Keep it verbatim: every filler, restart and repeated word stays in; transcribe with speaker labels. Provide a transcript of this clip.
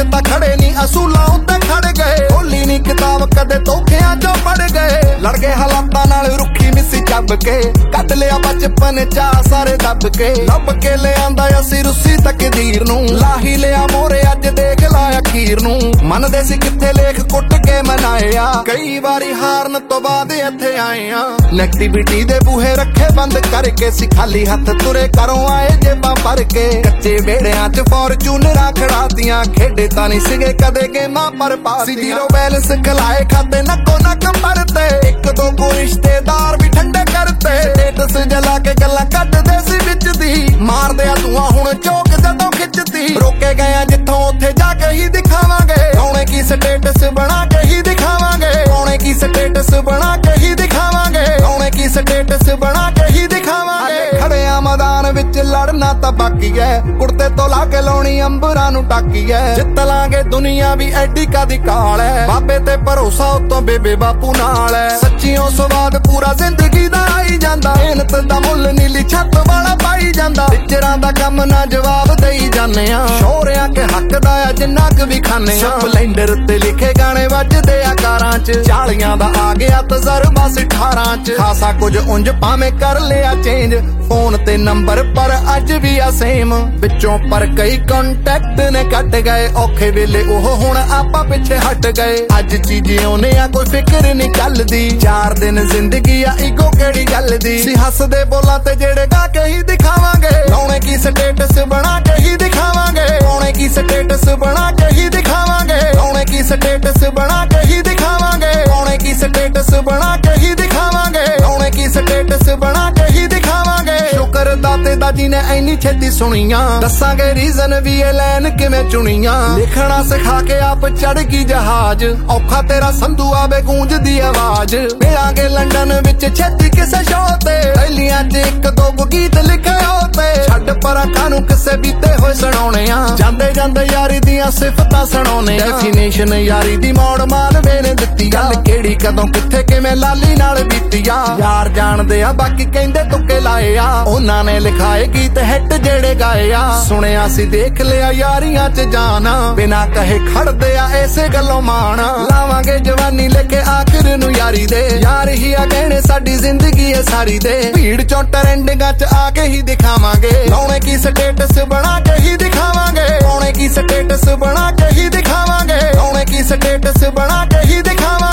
Speaker 1: च तां खड़े नहीं असूलां उत्ते खड़ गए। खोली नहीं किताब कदे धोखियां चों पड़ गए। लड़ गए हालातां नाल रुखी मिसी चब के कट लिया बचपन चा सारे दब के। दब के ले आंदा असी रुसी तकदीर नूं लाही लिया मोरे अज देख ला अखीर नूं। मनदे सी किथे लेख कुट के मनाए आ कई वारी हारन तो बाद इत्थे आए आ। नेगेटिविटी दे बूहे रखे बंद करके सी खाली हथ तुरे घरों आए जेबां भर के। कच्चे बेड़ियां च फॉर्चूनरां खड़ातियां खेडे तां नहीं सिगे कदे गेमां पर पासी। जीरो बैलेंस खलाए खाते नक्को नक भरते एक दो को रिश्तेदार भी ठंडे करते। स्टेटस जला के गल्लां कटदे सी विच दी मार दिया धुआं हुण चौक जदों खिचदी। रोके गए जिथों उत्थे जाके ही दिखावांगे कौने की स्टेटस बना के ही दिखावांगे। कौने की स्टेटस बना के ही दिखावांगे। कौने की स्टेटस बना के ही दिखावांगे। खड़े आ मैदान विच लड़ना तां बाकी है कुर्ते तो ला के लाउणी अंबरां नूं टाकी है। जित लांगे दुनिया भी एडी कादी काल है बाबे ते भरोसा उतों बेबे बापू नाल है। सच्चियों स्वाद पूरा जिंदगी दा आई जांदा मेहनत दा मुੱਲ नीली छत वाला पाई जांदा। टिचरां दा कम ना जवाब देई जाने आ शोरियां के हक दा जिन्ना क भी खाने आ। स्पलेंडर ते लिखे गाने वजदे आ कारां च चालियां दा आ गया तजर्बा अठारां च। खासा कुछ उंज भावें कर लिया चेंज फोन ते नंबर पर अज भी आ सेम। विचों पर कई कॉन्टैक्ट ने कट गए औखे वेले ओह हुण आपां पिछे हट गए। अज चीजें ओने आ कोई फिक्र नहीं चलदी चार दिन जिंदगी आ इगो केड़ी गल दी। सी हसदे बोलां ते जेड़े गा के ही दिखावांगे कौने की स्टेटस बना के ही दिखावांगे। कौने की स्टेटस बना के ही दिखावांगे। कौने की स्टेटस बना के ही दिखावांगे। कौने की स्टेटस बना के ही दिखावांगे। कौने की स्टेटस बना के ही दिखावांगे। शुक्र दाते दा जी ने ऐनी छेती सुनियां दसांगे रीजन भी ए लैन किवें चुनियां। लिखना सिखा के आप चढ़ गई जहाज औखा तेरा संधू आवे गूंज दी आवाज। मिलांगे लंडन विच छेती किसे शो ते पहलियां च एक दो गो गीत लिखे होते। छड्ड परां कानू किसे बीते होए सुणाउने आ जांदे जांदे यारी दियां सिफतां सुणाउने। डेफिनेशन यारी दी मौड़ मालवे ने दित्ती गल केड़ी कदों किथे किवें लाली नाल बीती आ। यार जाणदे आ बाकी कहंदे तुक्के लाए आ उन्हां ने लिखाए गीत हिट जेड़े गाए आ। सुनिया सी देख लिया यारियां च जाना बिना कहे खड़दे आ ऐसे गल्लों माण। लावांगे जवानी लेके आखिर नू यारी दे यार ही आ कहने साडी जिंदगी है सारी दे। भीड़ चों ट्रेंडिंगां च आके ही दिखावांगे कौने की स्टेटस बना के ही दिखावांगे। कौने की स्टेटस बना के ही दिखावांगे। कौने की स्टेटस बना के ही दिखावांगे।